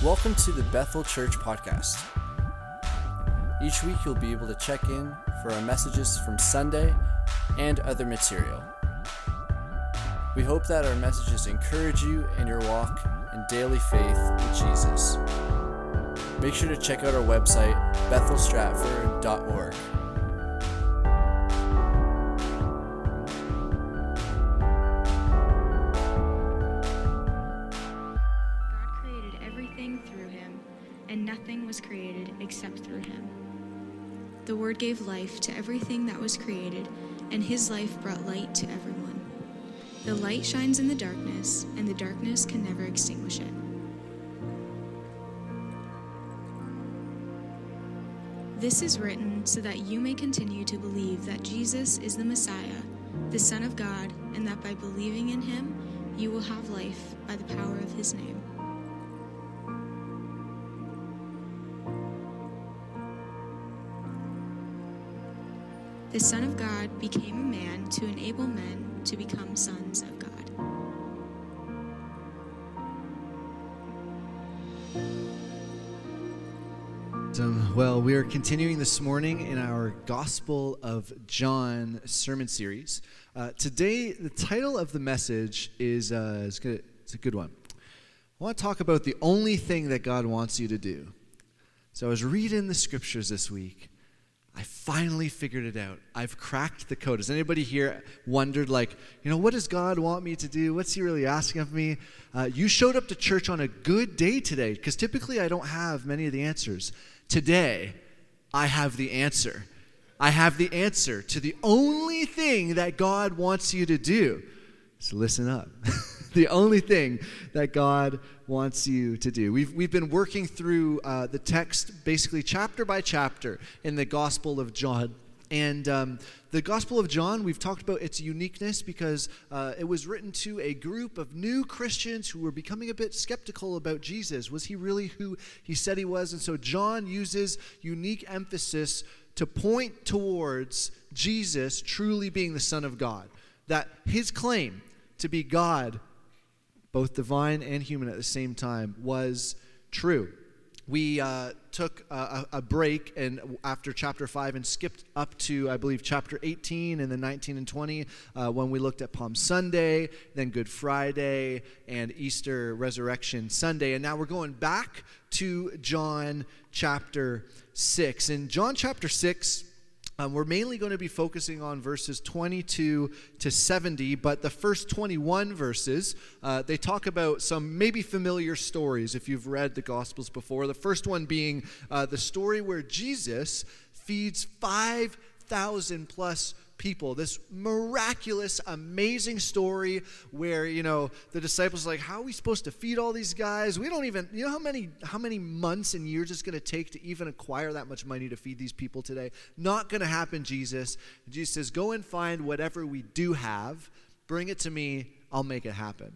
Welcome to the Bethel Church Podcast. Each week you'll be able to check in for our messages from Sunday and other material. We hope that our messages encourage you in your walk in daily faith with Jesus. Make sure to check out our website, bethelstratford.org. Except through him. The Word gave life to everything that was created, and his life brought light to everyone. The light shines in the darkness, and the darkness can never extinguish it. This is written so that you may continue to believe that Jesus is the Messiah, the Son of God, and that by believing in him, you will have life by the power of his name. The Son of God became a man to enable men to become sons of God. Well, we are continuing this morning in our Gospel of John sermon series. Today, the title of the message is good. It's a good one. I want to talk about the only thing that God wants you to do. So I was reading the scriptures this week. I finally figured it out. I've cracked the code. Has anybody here wondered, what does God want me to do? What's he really asking of me? You showed up to church on a good day today, because typically I don't have many of the answers. Today, I have the answer. I have the answer to the only thing that God wants you to do. So listen up. The only thing that God wants you to do. We've been working through the text basically chapter by chapter in the Gospel of John. And the Gospel of John, we've talked about its uniqueness because it was written to a group of new Christians who were becoming a bit skeptical about Jesus. Was he really who he said he was? And so John uses unique emphasis to point towards Jesus truly being the Son of God. That his claim to be God, both divine and human at the same time, was true. We took a break after chapter 5 and skipped up to, I believe, chapter 18 and then 19 and 20 when we looked at Palm Sunday, then Good Friday, and Easter Resurrection Sunday. And now we're going back to John chapter 6. In John chapter 6, we're mainly going to be focusing on verses 22 to 70, but the first 21 verses, they talk about some maybe familiar stories if you've read the Gospels before. The first one being the story where Jesus feeds 5,000 plus people. This miraculous, amazing story where, the disciples are like, how are we supposed to feed all these guys? We don't even, how many months and years it's going to take to even acquire that much money to feed these people today? Not going to happen, Jesus. And Jesus says, go and find whatever we do have, bring it to me, I'll make it happen.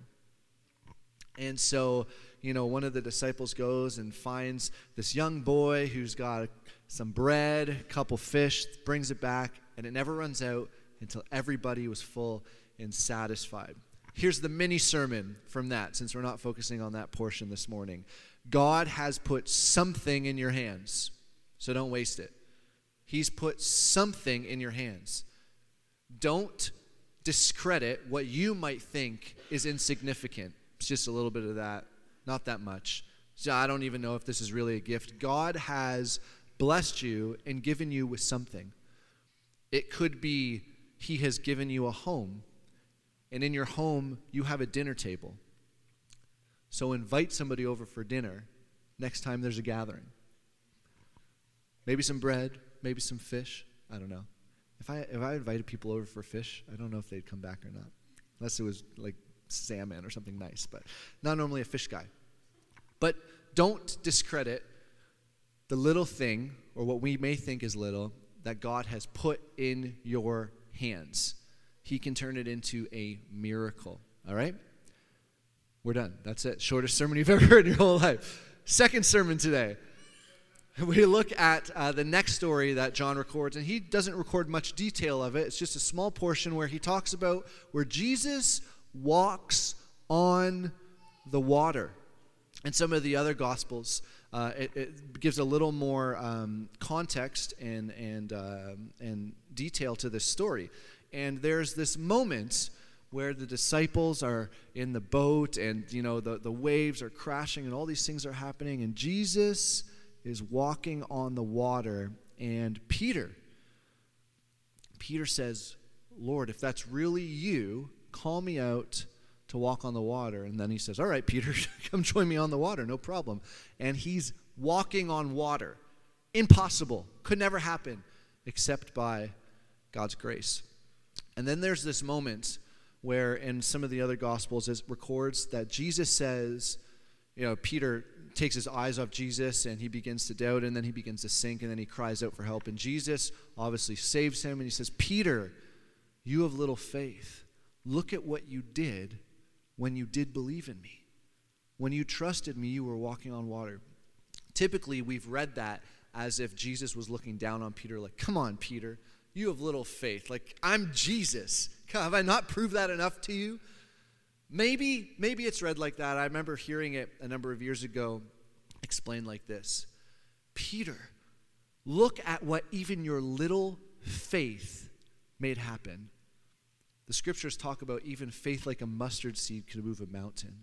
And so, one of the disciples goes and finds this young boy who's got some bread, a couple fish, brings it back, and it never runs out until everybody was full and satisfied. Here's the mini sermon from that, since we're not focusing on that portion this morning. God has put something in your hands, so don't waste it. He's put something in your hands. Don't discredit what you might think is insignificant. It's just a little bit of that, not that much. So I don't even know if this is really a gift. God has blessed you and given you with something. It could be he has given you a home, and in your home you have a dinner table. So invite somebody over for dinner next time there's a gathering. Maybe some bread, maybe some fish. I don't know. If I invited people over for fish, I don't know if they'd come back or not. Unless it was like salmon or something nice, but not normally a fish guy. But don't discredit the little thing, or what we may think is little, that God has put in your hands. He can turn it into a miracle. All right? We're done. That's it. Shortest sermon you've ever heard in your whole life. Second sermon today. We look at the next story that John records, and he doesn't record much detail of it. It's just a small portion where he talks about where Jesus walks on the water. In some of the other Gospels, it gives a little more context and detail to this story. And there's this moment where the disciples are in the boat and, the waves are crashing and all these things are happening. And Jesus is walking on the water. And Peter says, Lord, if that's really you, call me out to walk on the water. And then he says, all right, Peter, come join me on the water, no problem. And he's walking on water. Impossible. Could never happen except by God's grace. And then there's this moment where in some of the other Gospels it records that Jesus says, Peter takes his eyes off Jesus and he begins to doubt, and then he begins to sink, and then he cries out for help. And Jesus obviously saves him, and he says, Peter, you have little faith. Look at what you did when you did believe in me. When you trusted me, you were walking on water. Typically, we've read that as if Jesus was looking down on Peter like, come on, Peter, you have little faith. Like, I'm Jesus. Have I not proved that enough to you? Maybe it's read like that. I remember hearing it a number of years ago explained like this. Peter, look at what even your little faith made happen. The scriptures talk about even faith like a mustard seed can move a mountain.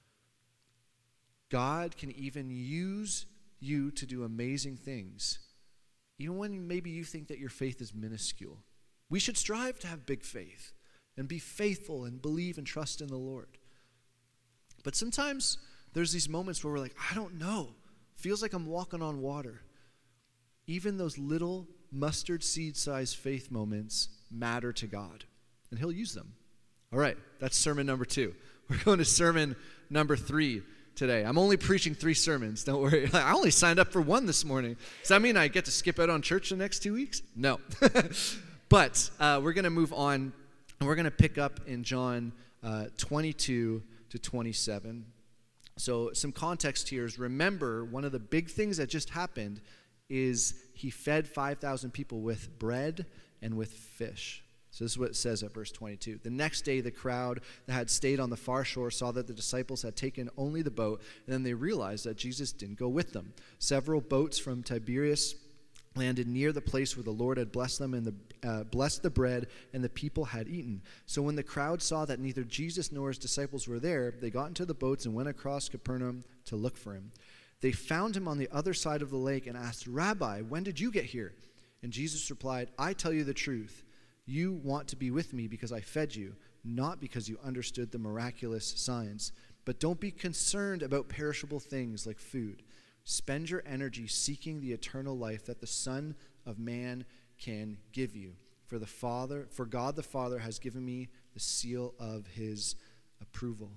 God can even use you to do amazing things, even when maybe you think that your faith is minuscule. We should strive to have big faith and be faithful and believe and trust in the Lord. But sometimes there's these moments where we're like, I don't know. Feels like I'm walking on water. Even those little mustard seed-sized faith moments matter to God, and he'll use them. All right, that's sermon number 2. We're going to sermon number 3 today. I'm only preaching 3 sermons, don't worry. I only signed up for 1 this morning. Does that mean I get to skip out on church the next 2 weeks? No. But we're going to move on, and we're going to pick up in John 22 to 27. So some context here is, remember, one of the big things that just happened is he fed 5,000 people with bread and with fish. So this is what it says at verse 22. The next day, the crowd that had stayed on the far shore saw that the disciples had taken only the boat, and then they realized that Jesus didn't go with them. Several boats from Tiberias landed near the place where the Lord had blessed them, and blessed the bread, and the people had eaten. So when the crowd saw that neither Jesus nor his disciples were there, they got into the boats and went across Capernaum to look for him. They found him on the other side of the lake and asked, Rabbi, when did you get here? And Jesus replied, I tell you the truth. You want to be with me because I fed you, not because you understood the miraculous signs. But don't be concerned about perishable things like food. Spend your energy seeking the eternal life that the Son of Man can give you. For God the Father has given me the seal of his approval.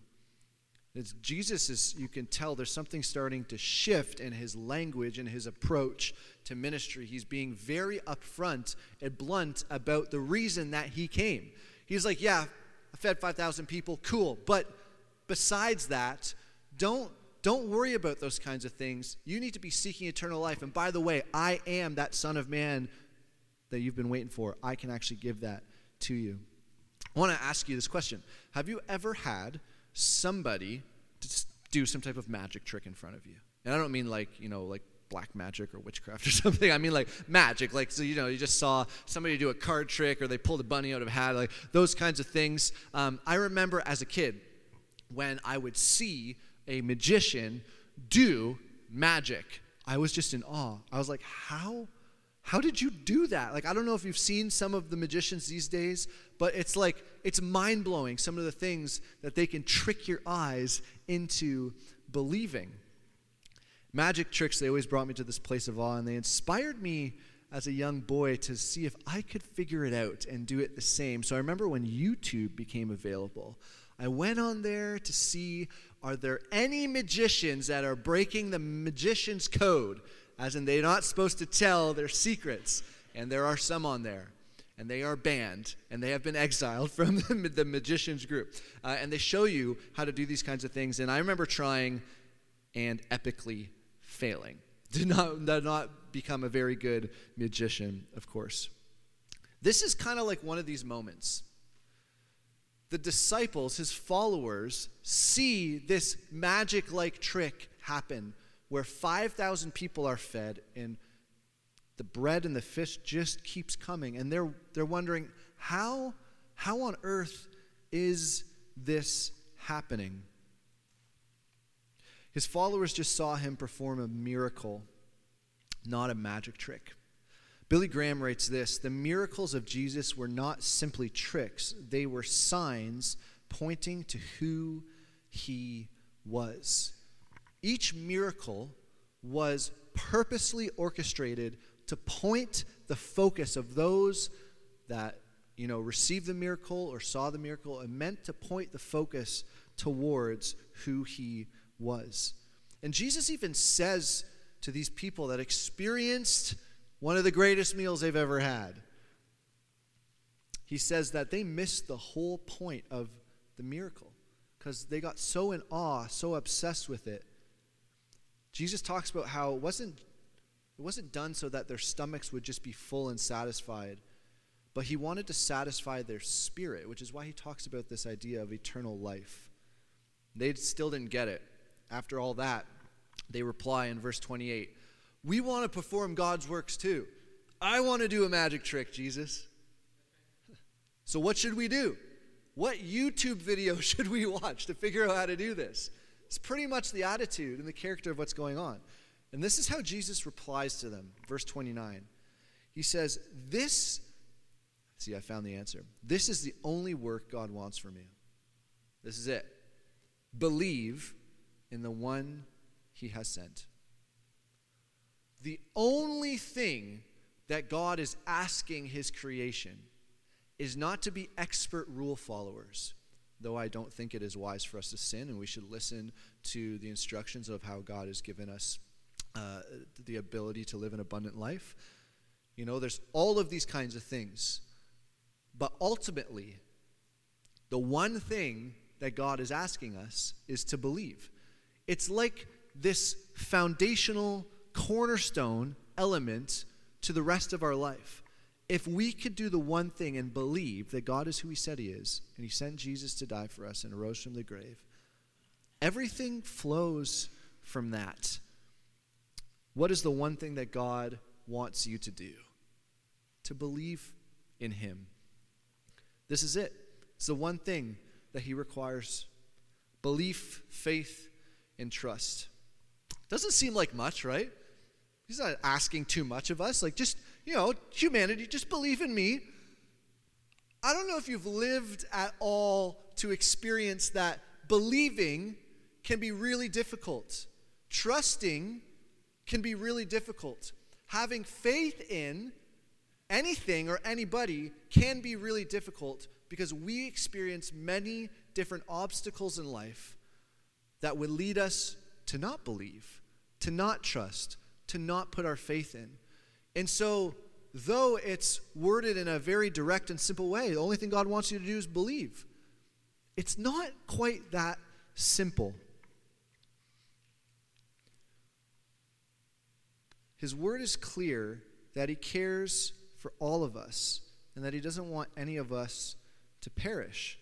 You can tell there's something starting to shift in his language and his approach to ministry. He's being very upfront and blunt about the reason that he came. He's like, yeah, I fed 5,000 people, cool. But besides that, don't worry about those kinds of things. You need to be seeking eternal life. And by the way, I am that Son of Man that you've been waiting for. I can actually give that to you. I want to ask you this question. Have you ever had somebody to do some type of magic trick in front of you? And I don't mean like black magic or witchcraft or something. I mean like magic. Like, so, you just saw somebody do a card trick, or they pulled a bunny out of a hat, like those kinds of things. I remember as a kid when I would see a magician do magic, I was just in awe. I was like, how did you do that? Like, I don't know if you've seen some of the magicians these days, but it's mind-blowing, some of the things that they can trick your eyes into believing. Magic tricks, they always brought me to this place of awe, and they inspired me as a young boy to see if I could figure it out and do it the same. So I remember when YouTube became available, I went on there to see, are there any magicians that are breaking the magician's code? As in, they're not supposed to tell their secrets. And there are some on there. And they are banned. And they have been exiled from the magician's group. And they show you how to do these kinds of things. And I remember trying and epically failing. Did not become a very good magician, of course. This is kind of like one of these moments. The disciples, his followers, see this magic-like trick happen where 5,000 people are fed and the bread and the fish just keeps coming. And they're wondering, how on earth is this happening? His followers just saw him perform a miracle, not a magic trick. Billy Graham writes this: the miracles of Jesus were not simply tricks, they were signs pointing to who he was. Each miracle was purposely orchestrated to point the focus of those that, received the miracle or saw the miracle, and meant to point the focus towards who he was. And Jesus even says to these people that experienced one of the greatest meals they've ever had, he says that they missed the whole point of the miracle because they got so in awe, so obsessed with it. Jesus talks about how it wasn't done so that their stomachs would just be full and satisfied, but he wanted to satisfy their spirit, which is why he talks about this idea of eternal life. They still didn't get it. After all that, they reply in verse 28, "We want to perform God's works too. I want to do a magic trick, Jesus. So what should we do? What YouTube video should we watch to figure out how to do this?" It's pretty much the attitude and the character of what's going on. And this is how Jesus replies to them. Verse 29. He says, I found the answer. "This is the only work God wants from you." This is it. Believe in the one he has sent. The only thing that God is asking his creation is not to be expert rule followers, though I don't think it is wise for us to sin, and we should listen to the instructions of how God has given us the ability to live an abundant life. There's all of these kinds of things. But ultimately, the one thing that God is asking us is to believe. It's like this foundational cornerstone element to the rest of our life. If we could do the one thing and believe that God is who he said he is, and he sent Jesus to die for us and arose from the grave, everything flows from that. What is the one thing that God wants you to do? To believe in him. This is it. It's the one thing that he requires. Belief, faith, and trust. Doesn't seem like much, right? He's not asking too much of us. Like, just, humanity, just believe in me. I don't know if you've lived at all to experience that believing can be really difficult. Trusting can be really difficult. Having faith in anything or anybody can be really difficult because we experience many different obstacles in life that would lead us to not believe, to not trust, to not put our faith in. And so, though it's worded in a very direct and simple way, the only thing God wants you to do is believe. It's not quite that simple. His word is clear that he cares for all of us and that he doesn't want any of us to perish.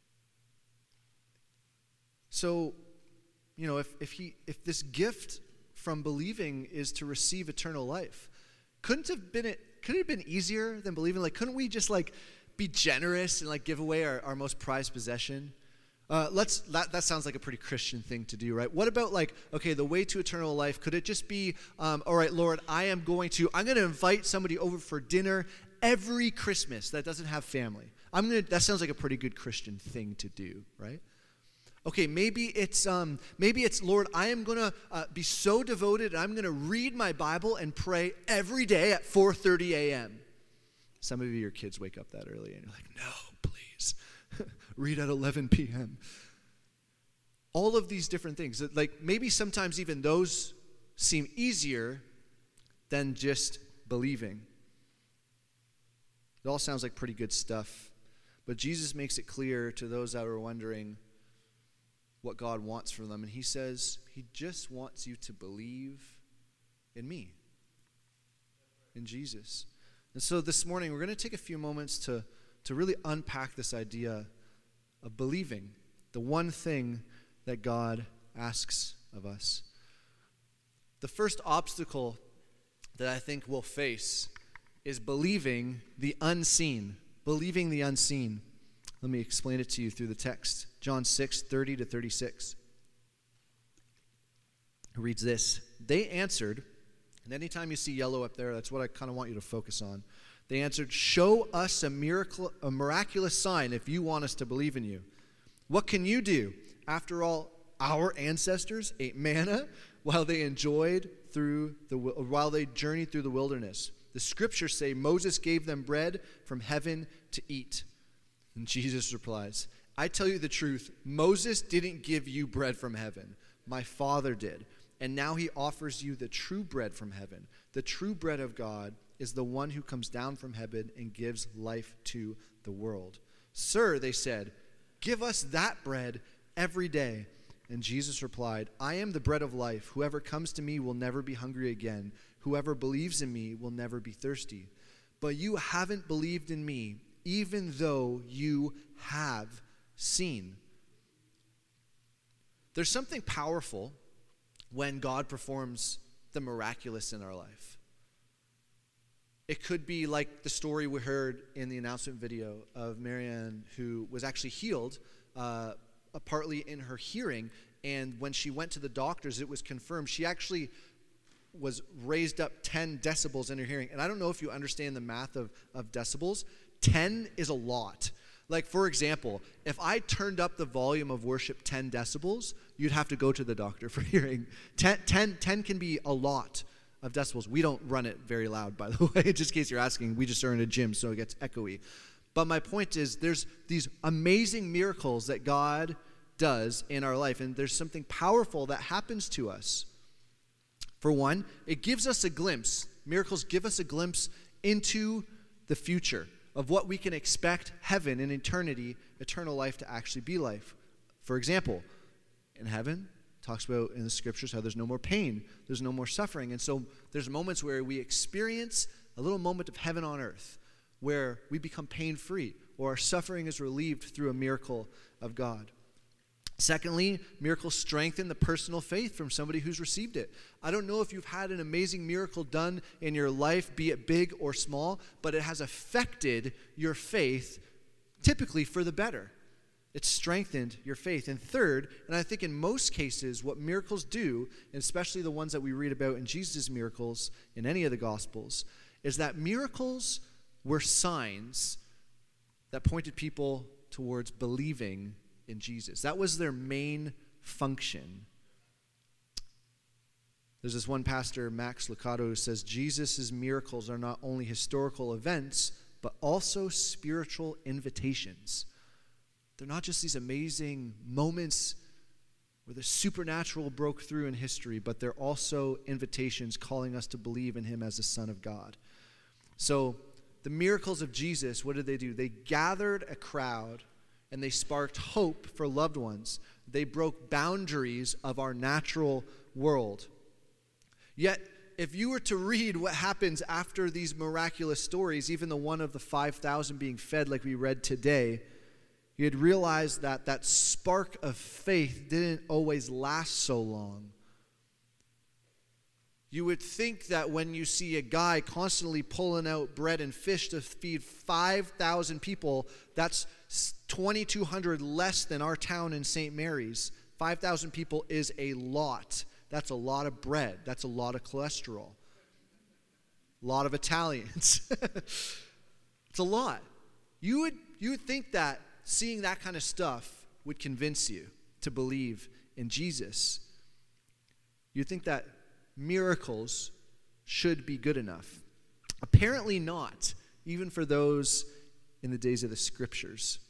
So, if this gift from believing is to receive eternal life, could it have been easier than believing? Like, couldn't we just be generous and give away our most prized possession? That sounds like a pretty Christian thing to do, right? What about the way to eternal life? Could it just be, all right, Lord, I'm going to invite somebody over for dinner every Christmas that doesn't have family. That sounds like a pretty good Christian thing to do, right? Okay, maybe it's Lord, I am going to be so devoted, and I'm going to read my Bible and pray every day at 4:30 a.m. Some of your kids wake up that early, and you're like, no, please, read at 11 p.m. All of these different things, maybe sometimes even those seem easier than just believing. It all sounds like pretty good stuff, but Jesus makes it clear to those that are wondering what God wants from them. And he says, he just wants you to believe in me, in Jesus. And so this morning, we're going to take a few moments to really unpack this idea of believing, the one thing that God asks of us. The first obstacle that I think we'll face is believing the unseen. Believing the unseen. Let me explain it to you through the text. John 6:30-36. It reads this. They answered, and anytime you see yellow up there, that's what I kind of want you to focus on. They answered, "Show us a miraculous sign if you want us to believe in you. What can you do? After all, our ancestors ate manna while they journeyed through the wilderness. The scriptures say Moses gave them bread from heaven to eat." And Jesus replies, "I tell you the truth, Moses didn't give you bread from heaven. My Father did. And now he offers you the true bread from heaven. The true bread of God is the one who comes down from heaven and gives life to the world." "Sir," they said, "give us that bread every day." And Jesus replied, "I am the bread of life. Whoever comes to me will never be hungry again. Whoever believes in me will never be thirsty. But you haven't believed in me, even though you have seen." There's something powerful when God performs the miraculous in our life. It could be like the story we heard in the announcement video of Marianne, who was actually healed partly in her hearing, and when she went to the doctors, it was confirmed she actually was raised up 10 decibels in her hearing. And I don't know if you understand the math of decibels. 10 is a lot. Like, for example, if I turned up the volume of worship 10 decibels, you'd have to go to the doctor for hearing. 10 can be a lot of decibels. We don't run it very loud, by the way, just in case you're asking. We just are in a gym, so it gets echoey. But my point is, there's these amazing miracles that God does in our life, and there's something powerful that happens to us. For one, it gives us a glimpse. Miracles give us a glimpse into the future of what we can expect heaven and eternity, eternal life to actually be like. For example, in heaven, it talks about in the scriptures how there's no more pain, there's no more suffering. And so there's moments where we experience a little moment of heaven on earth where we become pain-free or our suffering is relieved through a miracle of God. Secondly, miracles strengthen the personal faith from somebody who's received it. I don't know if you've had an amazing miracle done in your life, be it big or small, but it has affected your faith, typically for the better. It's strengthened your faith. And third, and I think in most cases what miracles do, and especially the ones that we read about in Jesus' miracles in any of the Gospels, is that miracles were signs that pointed people towards believing in Jesus. That was their main function. There's this one pastor, Max Lucado, who says Jesus' miracles are not only historical events, but also spiritual invitations. They're not just these amazing moments where the supernatural broke through in history, but they're also invitations calling us to believe in him as the Son of God. So the miracles of Jesus, what did they do? They gathered a crowd and they sparked hope for loved ones. They broke boundaries of our natural world. Yet, if you were to read what happens after these miraculous stories, even the one of the 5,000 being fed like we read today, you'd realize that that spark of faith didn't always last so long. You would think that when you see a guy constantly pulling out bread and fish to feed 5,000 people, that's 2,200 less than our town in St. Mary's. 5,000 people is a lot. That's a lot of bread. That's a lot of cholesterol. A lot of Italians. It's a lot. You would think that seeing that kind of stuff would convince you to believe in Jesus. You'd think that miracles should be good enough. Apparently not, even for those in the days of the scriptures.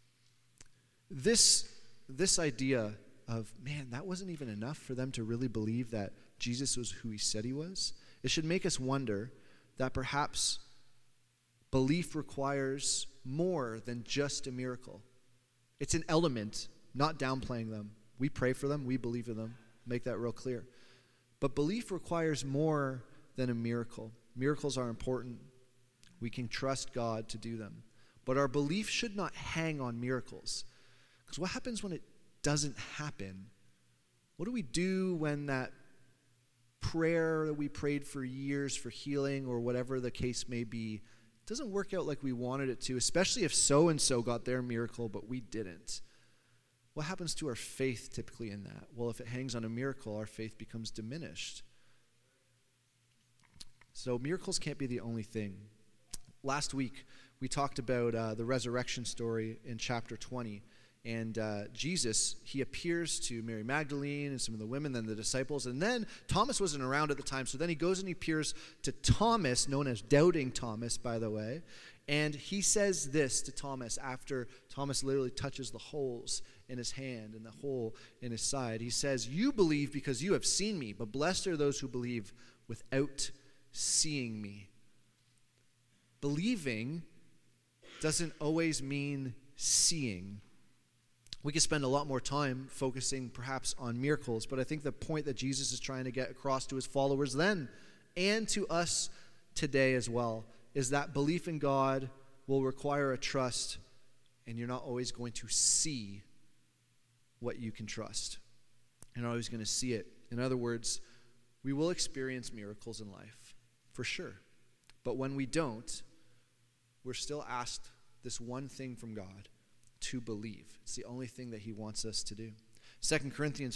This idea of, man, that wasn't even enough for them to really believe that Jesus was who he said he was. It should make us wonder that perhaps belief requires more than just a miracle. It's an element, not downplaying them. We pray for them, we believe in them, make that real clear. But belief requires more than a miracle. Miracles are important. We can trust God to do them. But our belief should not hang on miracles. Because what happens when it doesn't happen? What do we do when that prayer that we prayed for years for healing or whatever the case may be doesn't work out like we wanted it to, especially if so-and-so got their miracle but we didn't. What happens to our faith typically in that? Well, if it hangs on a miracle, our faith becomes diminished. So miracles can't be the only thing. Last week, we talked about the resurrection story in chapter 20. And Jesus, he appears to Mary Magdalene and some of the women, then the disciples. And then Thomas wasn't around at the time. So then he goes and he appears to Thomas, known as Doubting Thomas, by the way. And he says this to Thomas after Thomas literally touches the holes in his hand and the hole in his side. He says, "You believe because you have seen me, but blessed are those who believe without seeing me." Believing doesn't always mean seeing. We could spend a lot more time focusing perhaps on miracles, but I think the point that Jesus is trying to get across to his followers then and to us today as well is that belief in God will require a trust, and you're not always going to see what you can trust. You're not always going to see it. In other words, we will experience miracles in life, for sure. But when we don't, we're still asked this one thing from God: to believe. It's the only thing that he wants us to do. 2 Corinthians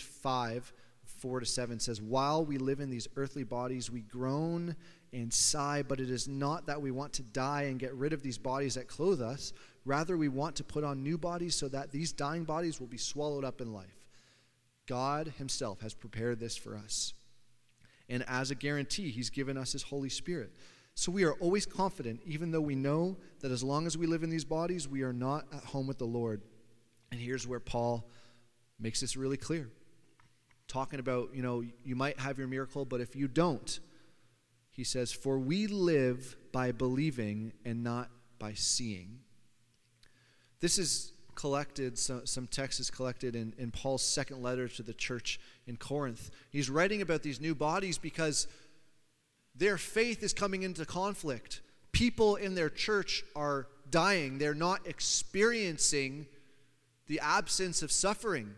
5:4-7 says, "While we live in these earthly bodies, we groan and sigh, but it is not that we want to die and get rid of these bodies that clothe us. Rather, we want to put on new bodies so that these dying bodies will be swallowed up in life." God himself has prepared this for us. And as a guarantee, he's given us his Holy Spirit. So we are always confident, even though we know that as long as we live in these bodies, we are not at home with the Lord. And here's where Paul makes this really clear. Talking about, you might have your miracle, but if you don't, he says, "For we live by believing and not by seeing." This is collected, some text is collected in Paul's second letter to the church in Corinth. He's writing about these new bodies because their faith is coming into conflict. People in their church are dying. They're not experiencing the absence of suffering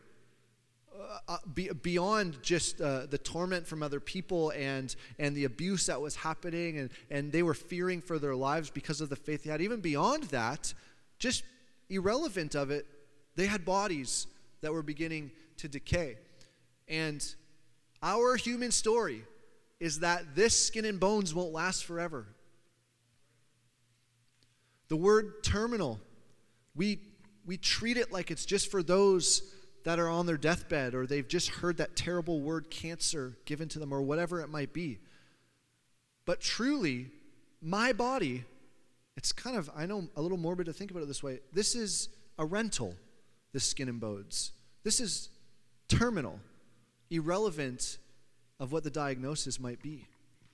beyond just the torment from other people and the abuse that was happening, and they were fearing for their lives because of the faith they had. Even beyond that, just irrelevant of it, they had bodies that were beginning to decay. And our human story is that this skin and bones won't last forever. The word terminal, we treat it like it's just for those that are on their deathbed, or they've just heard that terrible word cancer given to them, or whatever it might be. But truly, my body, it's kind of, I know, a little morbid to think about it this way. This is a rental, this skin and bones. This is terminal, irrelevant of what the diagnosis might be.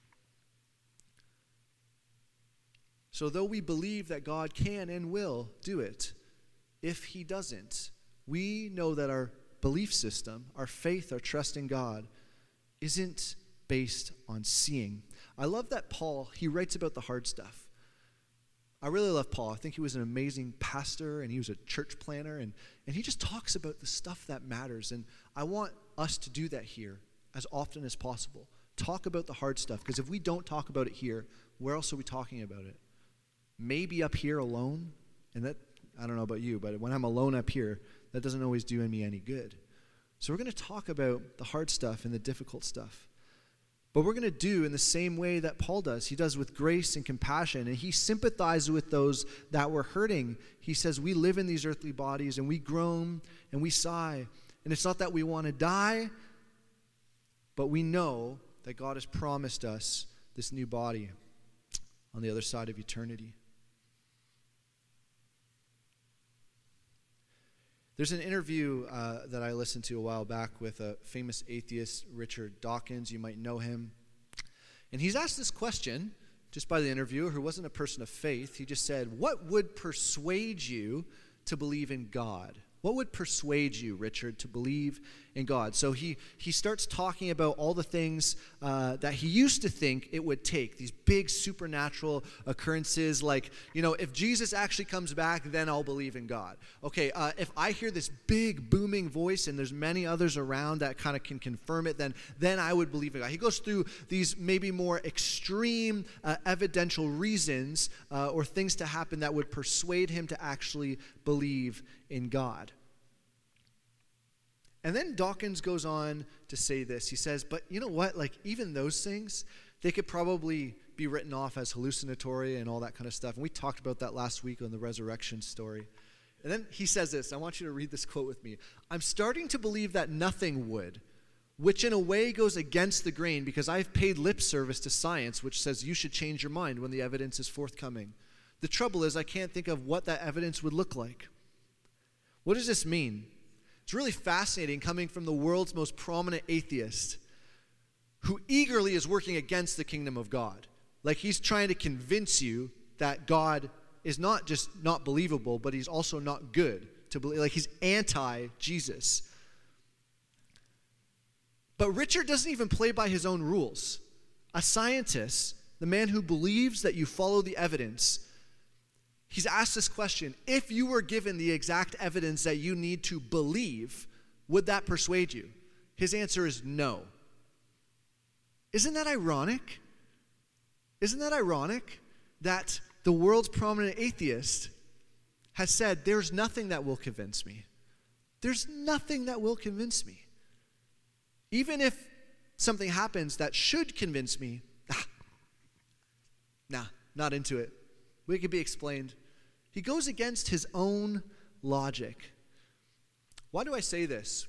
So though we believe that God can and will do it, if he doesn't, we know that our belief system, our faith, our trust in God isn't based on seeing. I love that Paul, he writes about the hard stuff. I really love Paul. I think he was an amazing pastor, and he was a church planner, and he just talks about the stuff that matters. And I want us to do that here as often as possible. Talk about the hard stuff, because if we don't talk about it here, where else are we talking about it? Maybe up here alone, and that, I don't know about you, but when I'm alone up here, that doesn't always do me any good. So we're going to talk about the hard stuff and the difficult stuff. But we're going to do in the same way that Paul does. He does with grace and compassion, and he sympathizes with those that were hurting. He says, we live in these earthly bodies, and we groan and we sigh. And it's not that we want to die, but we know that God has promised us this new body on the other side of eternity. There's an interview that I listened to a while back with a famous atheist, Richard Dawkins. You might know him. And he's asked this question, just by the interviewer, who wasn't a person of faith. He just said, what would persuade you to believe in God? What would persuade you, Richard, to believe in God? So he starts talking about all the things that he used to think it would take, these big supernatural occurrences like, if Jesus actually comes back, then I'll believe in God. Okay, if I hear this big booming voice and there's many others around that kind of can confirm it, then I would believe in God. He goes through these maybe more extreme evidential reasons or things to happen that would persuade him to actually believe in God. And then Dawkins goes on to say this. He says, but you know what? Like, even those things, they could probably be written off as hallucinatory and all that kind of stuff. And we talked about that last week on the resurrection story. And then he says this. I want you to read this quote with me. I'm starting to believe that nothing would, which in a way goes against the grain because I've paid lip service to science, which says you should change your mind when the evidence is forthcoming. The trouble is I can't think of what that evidence would look like. What does this mean? It's really fascinating coming from the world's most prominent atheist who eagerly is working against the kingdom of God. Like he's trying to convince you that God is not just not believable, but he's also not good to believe. Like he's anti-Jesus. But Richard doesn't even play by his own rules. A scientist, the man who believes that you follow the evidence, he's asked this question: if you were given the exact evidence that you need to believe, would that persuade you? His answer is no. Isn't that ironic? Isn't that ironic that the world's prominent atheist has said, there's nothing that will convince me. There's nothing that will convince me. Even if something happens that should convince me, not into it. It could be explained. He goes against his own logic. Why do I say this?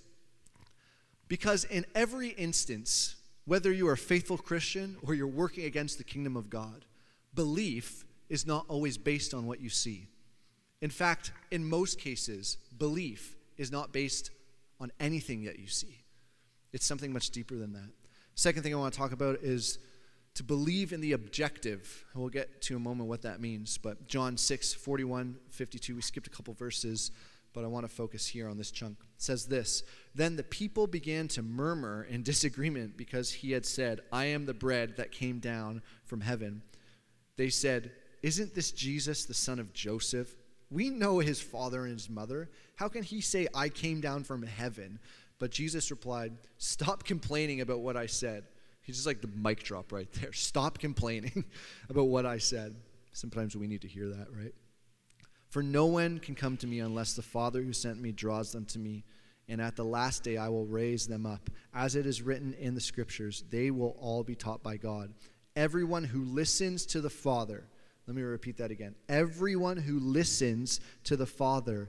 Because in every instance, whether you are a faithful Christian or you're working against the kingdom of God, belief is not always based on what you see. In fact, in most cases, belief is not based on anything that you see. It's something much deeper than that. Second thing I want to talk about is to believe in the objective. We'll get to in a moment what that means. But John 6, 41, 52, we skipped a couple verses, but I want to focus here on this chunk. It says this: Then the people began to murmur in disagreement because he had said, I am the bread that came down from heaven. They said, isn't this Jesus, the son of Joseph? We know his father and his mother. How can he say, I came down from heaven? But Jesus replied, stop complaining about what I said. He's just like the mic drop right there. Stop complaining about what I said. Sometimes we need to hear that, right? For no one can come to me unless the Father who sent me draws them to me. And at the last day I will raise them up. As it is written in the scriptures, they will all be taught by God. Everyone who listens to the Father, let me repeat that again. Everyone who listens to the Father,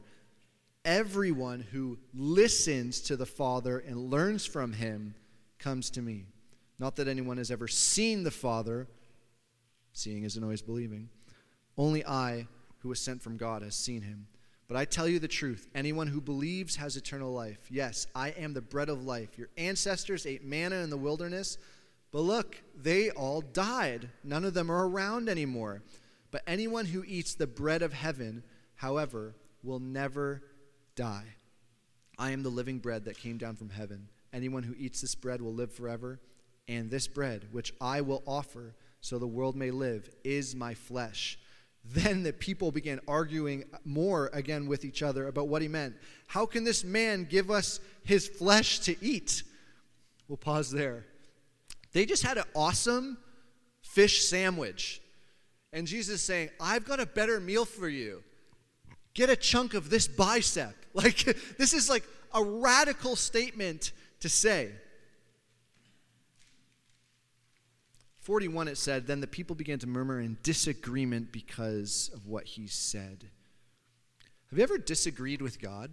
everyone who listens to the Father and learns from him comes to me. Not that anyone has ever seen the Father, seeing isn't always believing. Only I, who was sent from God, has seen him. But I tell you the truth, anyone who believes has eternal life. Yes, I am the bread of life. Your ancestors ate manna in the wilderness, but look, they all died. None of them are around anymore. But anyone who eats the bread of heaven, however, will never die. I am the living bread that came down from heaven. Anyone who eats this bread will live forever. And this bread, which I will offer so the world may live, is my flesh. Then the people began arguing more again with each other about what he meant. How can this man give us his flesh to eat? We'll pause there. They just had an awesome fish sandwich. And Jesus is saying, I've got a better meal for you. Get a chunk of this bicep. Like, this is like a radical statement to say. 41, it said, then the people began to murmur in disagreement because of what he said. Have you ever disagreed with God?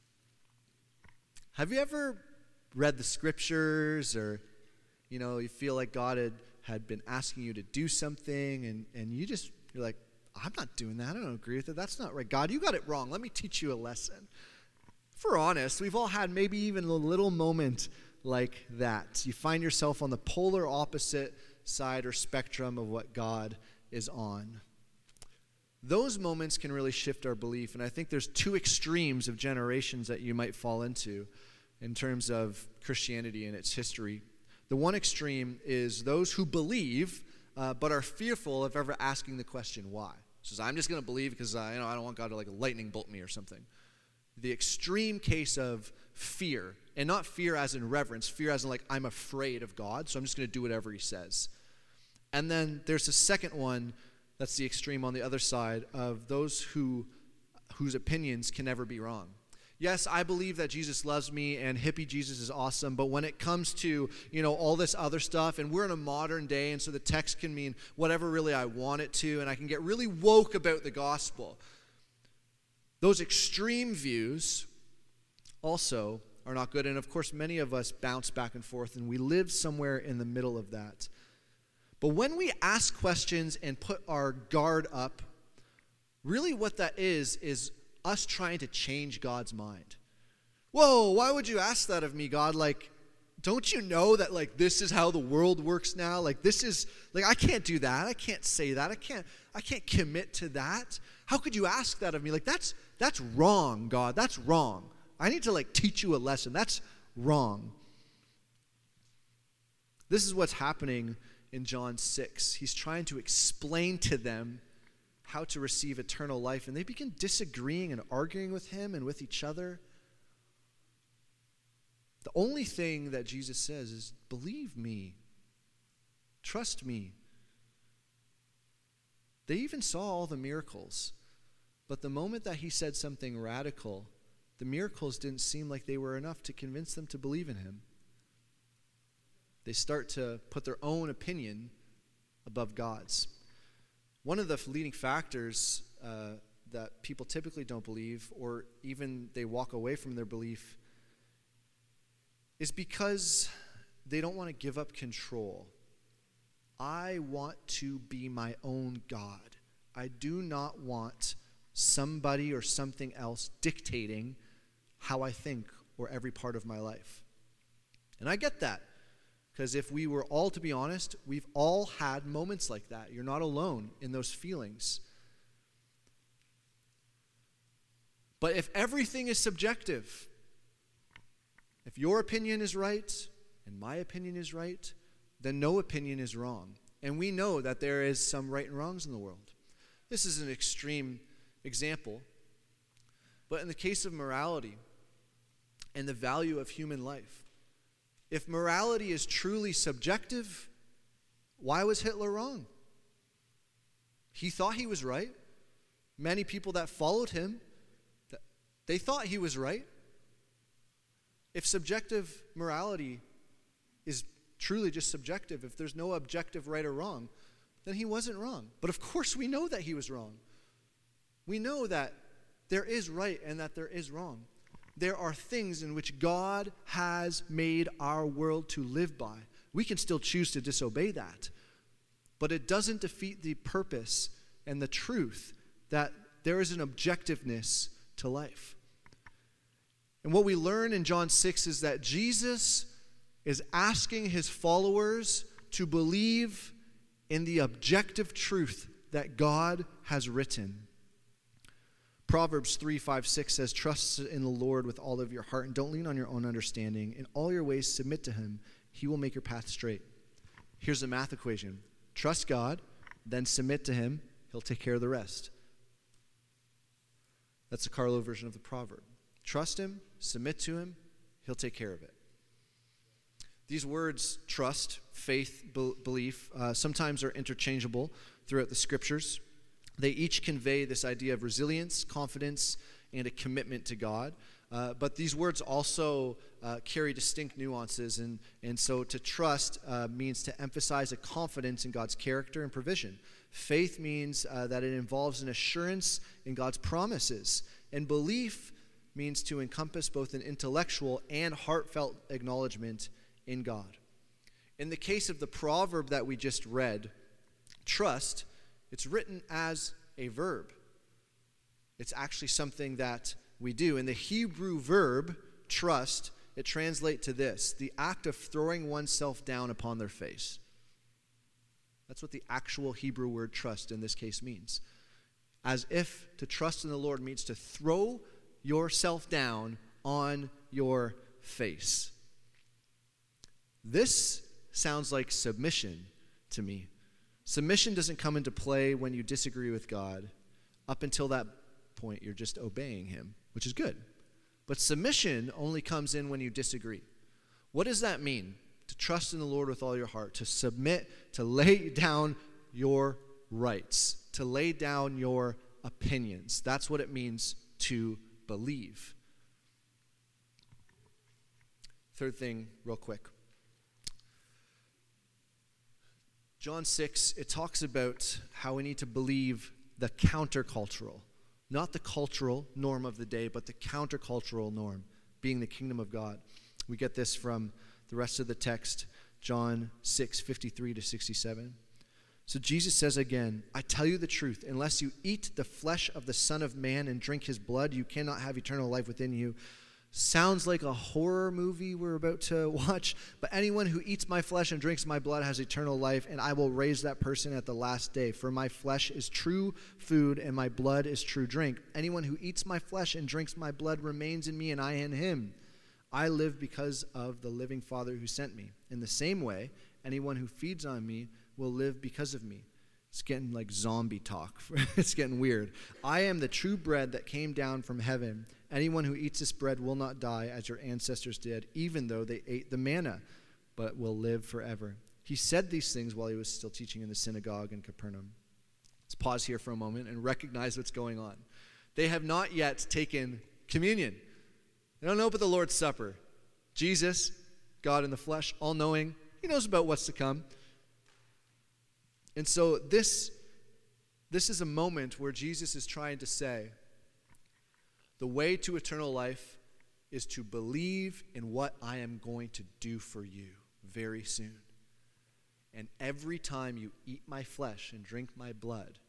Have you ever read the scriptures, or, you feel like God had been asking you to do something, and you're like, I'm not doing that. I don't agree with it. That's not right. God, you got it wrong. Let me teach you a lesson. If we're honest, we've all had maybe even a little moment like that. You find yourself on the polar opposite side or spectrum of what God is on. those moments can really shift our belief. And I think there's two extremes of generations that you might fall into in terms of Christianity and its history. The one extreme is those who believe but are fearful of ever asking the question why. So I'm just going to believe because I don't want God to like lightning bolt me or something. The extreme case of fear, and not fear as in reverence, fear as in like I'm afraid of God, so I'm just going to do whatever he says. And then there's a second one that's the extreme on the other side of those whose opinions can never be wrong. Yes, I believe that Jesus loves me and hippie Jesus is awesome, but when it comes to, all this other stuff, and we're in a modern day, and so the text can mean whatever really I want it to, and I can get really woke about the gospel. Those extreme views also are not good, and of course many of us bounce back and forth, and we live somewhere in the middle of that. But when we ask questions and put our guard up, really what that is us trying to change God's mind. Whoa, why would you ask that of me, God? Like, don't you know that like this is how the world works now? Like this is like I can't do that. I can't say that. I can't commit to that. How could you ask that of me? Like that's wrong, God. That's wrong. I need to like teach you a lesson. That's wrong. This is what's happening in John 6. He's trying to explain to them how to receive eternal life, and they begin disagreeing and arguing with him and with each other. The only thing that Jesus says is, believe me. Trust me. They even saw all the miracles, but the moment that he said something radical, the miracles didn't seem like they were enough to convince them to believe in him. They start to put their own opinion above God's. One of the leading factors that people typically don't believe, or even they walk away from their belief, is because they don't want to give up control. I want to be my own God. I do not want somebody or something else dictating how I think or every part of my life. And I get that. Because if we were all to be honest, we've all had moments like that. You're not alone in those feelings. But if everything is subjective, if your opinion is right and my opinion is right, then no opinion is wrong. And we know that there is some right and wrongs in the world. This is an extreme example. But in the case of morality and the value of human life, if morality is truly subjective, why was Hitler wrong? He thought he was right. Many people that followed him, they thought he was right. If subjective morality is truly just subjective, if there's no objective right or wrong, then he wasn't wrong. But of course we know that he was wrong. We know that there is right and that there is wrong. There are things in which God has made our world to live by. We can still choose to disobey that. But it doesn't defeat the purpose and the truth that there is an objectiveness to life. And what we learn in John 6 is that Jesus is asking his followers to believe in the objective truth that God has written. Proverbs 3:5-6 says, trust in the Lord with all of your heart and don't lean on your own understanding. In all your ways submit to him. He will make your path straight. Here's the math equation. Trust God, then submit to him. He'll take care of the rest. That's the Carlo version of the proverb. Trust him, submit to him. He'll take care of it. These words, trust, faith, belief, sometimes are interchangeable throughout the scriptures. They each convey this idea of resilience, confidence, and a commitment to God. But these words also carry distinct nuances. And so to trust means to emphasize a confidence in God's character and provision. Faith means that it involves an assurance in God's promises. And belief means to encompass both an intellectual and heartfelt acknowledgement in God. In the case of the proverb that we just read, trust, it's written as a verb. It's actually something that we do. In the Hebrew verb, trust, it translates to this: the act of throwing oneself down upon their face. That's what the actual Hebrew word trust in this case means. as if to trust in the Lord means to throw yourself down on your face. This sounds like submission to me. Submission doesn't come into play when you disagree with God. Up until that point, you're just obeying him, which is good. But submission only comes in when you disagree. What does that mean? To trust in the Lord with all your heart, to submit, to lay down your rights, to lay down your opinions. That's what it means to believe. Third thing, real quick. John 6, it talks about how we need to believe the countercultural, not the cultural norm of the day, but the countercultural norm, being the kingdom of God. We get this from the rest of the text, John 6, 53 to 67. So Jesus says again, I tell you the truth, unless you eat the flesh of the Son of Man and drink his blood, you cannot have eternal life within you. Sounds like a horror movie we're about to watch, but anyone who eats my flesh and drinks my blood has eternal life, and I will raise that person at the last day. For my flesh is true food, and my blood is true drink. Anyone who eats my flesh and drinks my blood remains in me, and I in him. I live because of the living Father who sent me. In the same way, anyone who feeds on me will live because of me. It's getting like zombie talk. It's getting weird. I am the true bread that came down from heaven. Anyone who eats this bread will not die as your ancestors did, even though they ate the manna, but will live forever. He said these things while he was still teaching in the synagogue in Capernaum. Let's pause here for a moment and recognize what's going on. They have not yet taken communion. They don't know about the Lord's Supper. Jesus, God in the flesh, all-knowing, he knows about what's to come. And so this is a moment where Jesus is trying to say, the way to eternal life is to believe in what I am going to do for you very soon. And every time you eat my flesh and drink my blood,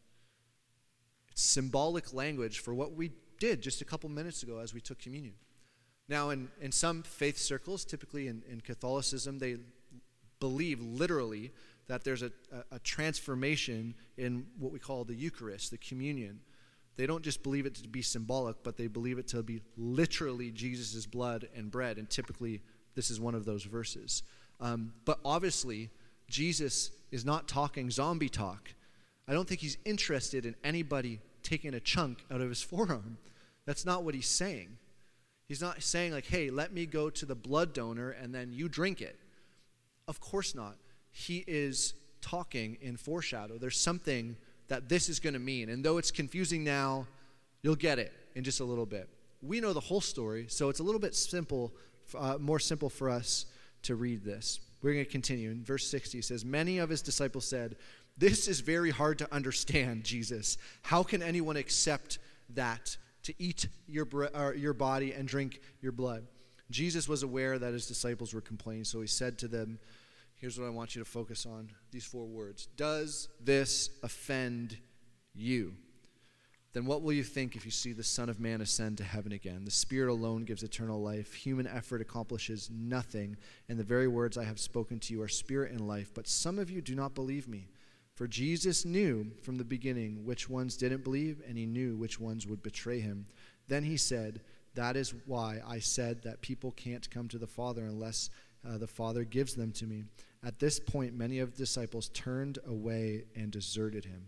it's symbolic language for what we did just a couple minutes ago as we took communion. Now, in some faith circles, typically in Catholicism, they believe literally that there's a transformation in what we call the Eucharist, the communion. They don't just believe it to be symbolic, but they believe it to be literally Jesus' blood and bread, and typically this is one of those verses. But obviously, Jesus is not talking zombie talk. I don't think he's interested in anybody taking a chunk out of his forearm. That's not what he's saying. He's not saying like, hey, let me go to the blood donor and then you drink it. Of course not. He is talking in foreshadow. There's something that this is going to mean. And though it's confusing now, you'll get it in just a little bit. We know the whole story, so it's a little bit simple, more simple for us to read this. We're going to continue. In verse 60, it says, many of his disciples said, this is very hard to understand, Jesus. How can anyone accept that, to eat your body and drink your blood? Jesus was aware that his disciples were complaining, so he said to them, here's what I want you to focus on, these 4 words. Does this offend you? Then what will you think if you see the Son of Man ascend to heaven again? The Spirit alone gives eternal life. Human effort accomplishes nothing, and the very words I have spoken to you are spirit and life. But some of you do not believe me. For Jesus knew from the beginning which ones didn't believe, and he knew which ones would betray him. Then he said, that is why I said that people can't come to the Father unless the Father gives them to me. At this point, many of the disciples turned away and deserted him.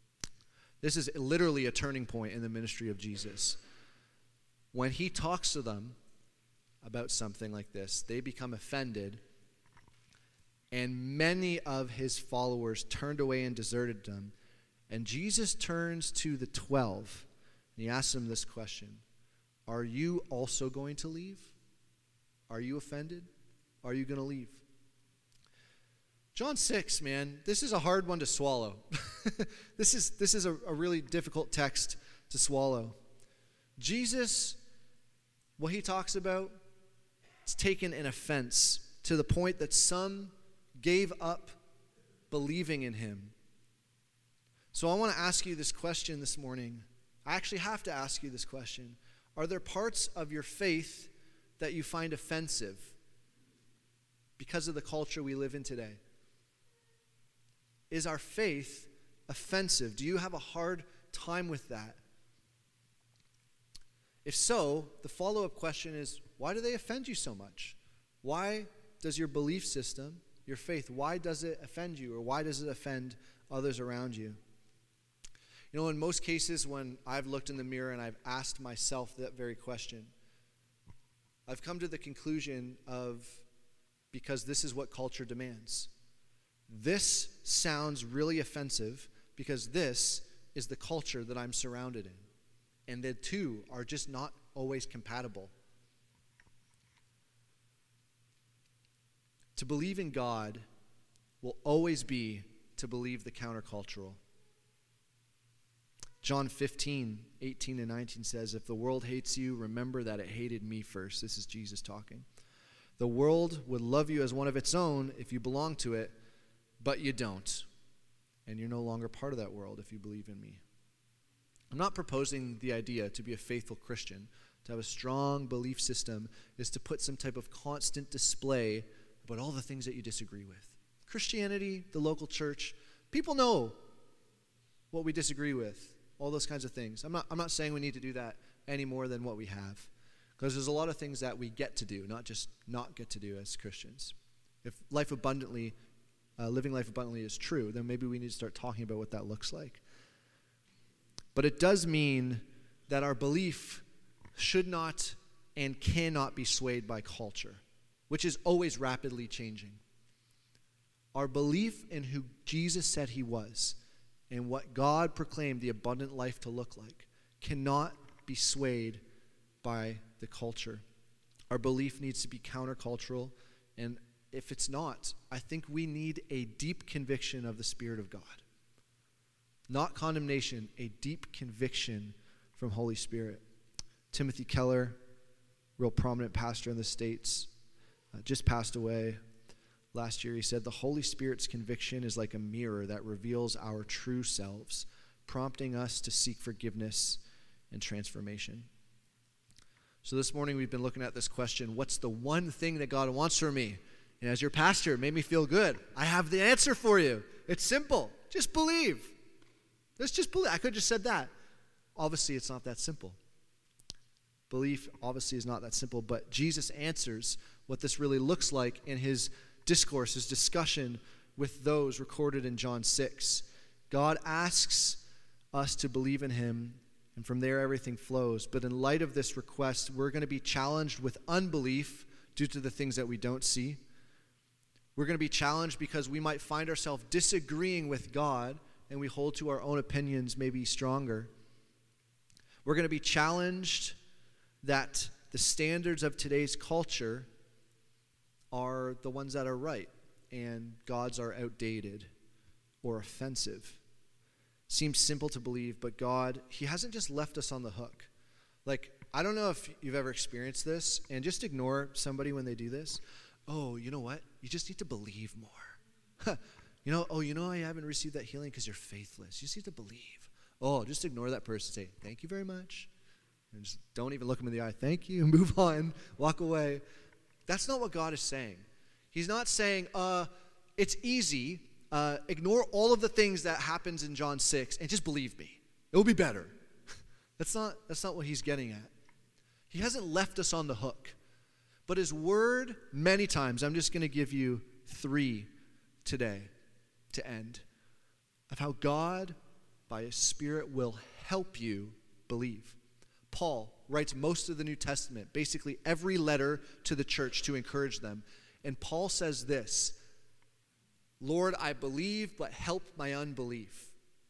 This is literally a turning point in the ministry of Jesus. When he talks to them about something like this, they become offended, and many of his followers turned away and deserted them. And Jesus turns to the 12, and he asks them this question: are you also going to leave? Are you offended? Are you going to leave? John 6, man, this is a hard one to swallow. This is a really difficult text to swallow. Jesus, what he talks about, is taken an offense to the point that some gave up believing in him. So I want to ask you this question this morning. I actually have to ask you this question. Are there parts of your faith that you find offensive because of the culture we live in today? Is our faith offensive? Do you have a hard time with that? If so, the follow-up question is, why do they offend you so much? Why does your belief system, your faith, why does it offend you, or why does it offend others around you? You know, in most cases, when I've looked in the mirror and I've asked myself that very question, I've come to the conclusion of, because this is what culture demands. This sounds really offensive because this is the culture that I'm surrounded in. And the two are just not always compatible. To believe in God will always be to believe the countercultural. John 15:18-19 says, if the world hates you, remember that it hated me first. This is Jesus talking. The world would love you as one of its own if you belong to it, but you don't. And you're no longer part of that world if you believe in me. I'm not proposing the idea to be a faithful Christian, to have a strong belief system, is to put some type of constant display about all the things that you disagree with. Christianity, the local church, people know what we disagree with, all those kinds of things. I'm not saying we need to do that any more than what we have, because there's a lot of things that we get to do, not just not get to do as Christians. If living life abundantly is true, then maybe we need to start talking about what that looks like. But it does mean that our belief should not and cannot be swayed by culture, which is always rapidly changing. Our belief in who Jesus said he was and what God proclaimed the abundant life to look like cannot be swayed by the culture. Our belief needs to be countercultural, and if it's not, I think we need a deep conviction of the Spirit of God. Not condemnation, a deep conviction from Holy Spirit. Timothy Keller, real prominent pastor in the States, just passed away last year. He said, the Holy Spirit's conviction is like a mirror that reveals our true selves, prompting us to seek forgiveness and transformation. So this morning we've been looking at this question, what's the one thing that God wants from me? And as your pastor, it made me feel good. I have the answer for you. It's simple. Just believe. Let's just believe. I could have just said that. Obviously, it's not that simple. Belief obviously is not that simple, but Jesus answers what this really looks like in his discourse, his discussion with those recorded in John 6. God asks us to believe in him, and from there everything flows. But in light of this request, we're going to be challenged with unbelief due to the things that we don't see. We're going to be challenged because we might find ourselves disagreeing with God, and we hold to our own opinions maybe stronger. We're going to be challenged that the standards of today's culture are the ones that are right, and God's are outdated or offensive. Seems simple to believe, but God, he hasn't just left us on the hook. Like, I don't know if you've ever experienced this, and just ignore somebody when they do this. Oh, you know what? You just need to believe more. I haven't received that healing because you're faithless. You just need to believe. Oh, just ignore that person. Say, thank you very much. And just don't even look them in the eye. Thank you. Move on. Walk away. That's not what God is saying. He's not saying, it's easy. Ignore all of the things that happens in John 6 and just believe me. It will be better. That's not what he's getting at. He hasn't left us on the hook. But his word, many times, I'm just going to give you 3 today to end, of how God, by his Spirit, will help you believe. Paul writes most of the New Testament, basically every letter to the church to encourage them. And Paul says this, Lord, I believe, but help my unbelief.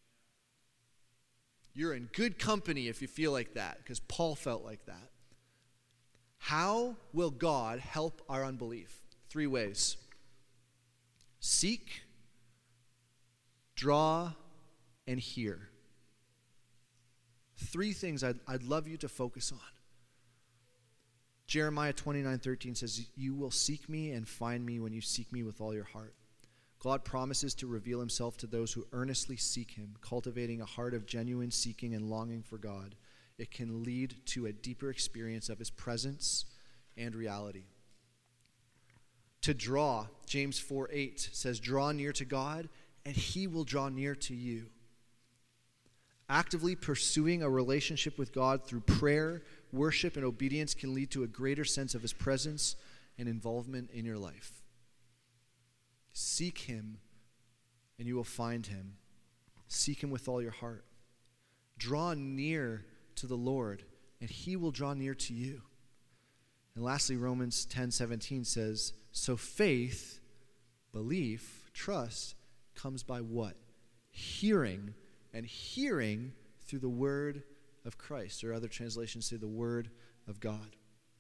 You're in good company if you feel like that, because Paul felt like that. How will God help our unbelief? 3 ways. Seek, draw, and hear. 3 things I'd love you to focus on. Jeremiah 29:13 says, you will seek me and find me when you seek me with all your heart. God promises to reveal himself to those who earnestly seek him, cultivating a heart of genuine seeking and longing for God. It can lead to a deeper experience of his presence and reality. To draw, James 4:8 says, draw near to God, and he will draw near to you. Actively pursuing a relationship with God through prayer, worship, and obedience can lead to a greater sense of his presence and involvement in your life. Seek him, and you will find him. Seek him with all your heart. Draw near to the Lord, and he will draw near to you. And lastly, Romans 10:17 says, so faith, belief, trust comes by what? Hearing, and hearing through the word of Christ, or other translations say the word of God.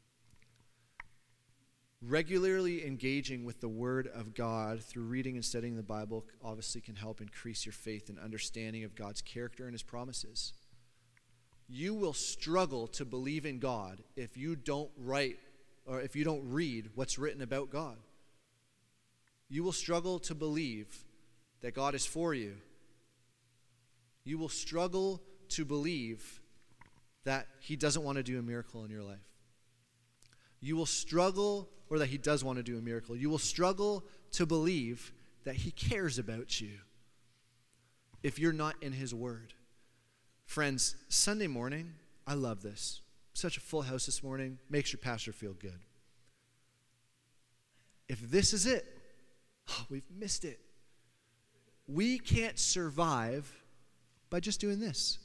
Regularly engaging with the word of God through reading and studying the Bible obviously can help increase your faith and understanding of God's character and his promises. You will struggle to believe in God if you don't read what's written about God. You will struggle to believe that God is for you. You will struggle to believe that he doesn't want to do a miracle in your life. You will struggle, or that he does want to do a miracle. You will struggle to believe that he cares about you if you're not in his word. Friends, Sunday morning, I love this. Such a full house this morning. Makes your pastor feel good. If this is it, we've missed it. We can't survive by just doing this.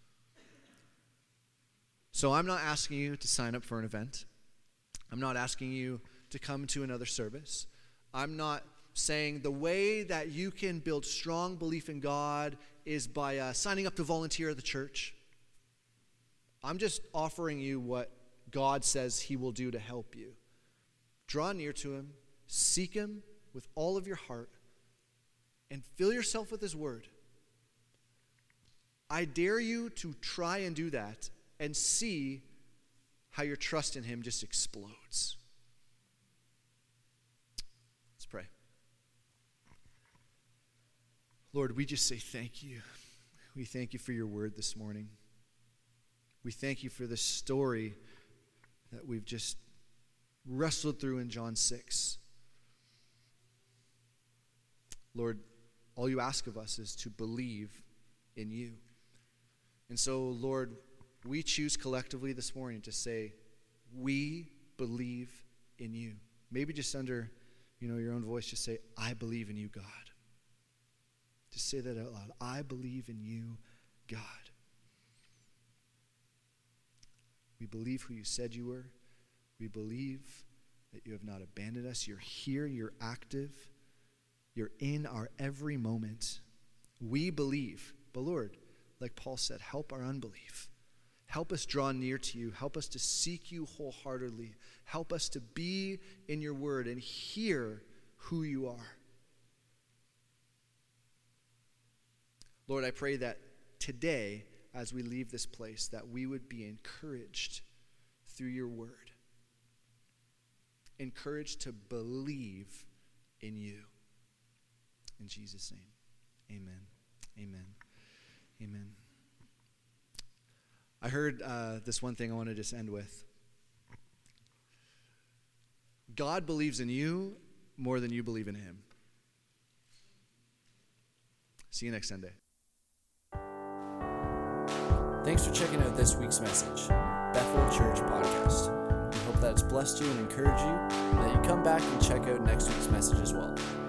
So I'm not asking you to sign up for an event. I'm not asking you to come to another service. I'm not saying the way that you can build strong belief in God is by signing up to volunteer at the church. I'm just offering you what God says he will do to help you. Draw near to him, seek him with all of your heart, and fill yourself with his word. I dare you to try and do that and see how your trust in him just explodes. Let's pray. Lord, we just say thank you. We thank you for your word this morning. We thank you for the story that we've just wrestled through in John 6. Lord, all you ask of us is to believe in you. And so, Lord, we choose collectively this morning to say, we believe in you. Maybe just under, your own voice, just say, I believe in you, God. Just say that out loud. I believe in you, God. We believe who you said you were. We believe that you have not abandoned us. You're here. You're active. You're in our every moment. We believe. But Lord, like Paul said, help our unbelief. Help us draw near to you. Help us to seek you wholeheartedly. Help us to be in your word and hear who you are. Lord, I pray that today, as we leave this place, that we would be encouraged through your word. Encouraged to believe in you. In Jesus' name, amen. Amen. Amen. I heard this one thing I want to just end with. God believes in you more than you believe in him. See you next Sunday. Thanks for checking out this week's message, Bethel Church Podcast. We hope that it's blessed you and encouraged you, and that you come back and check out next week's message as well.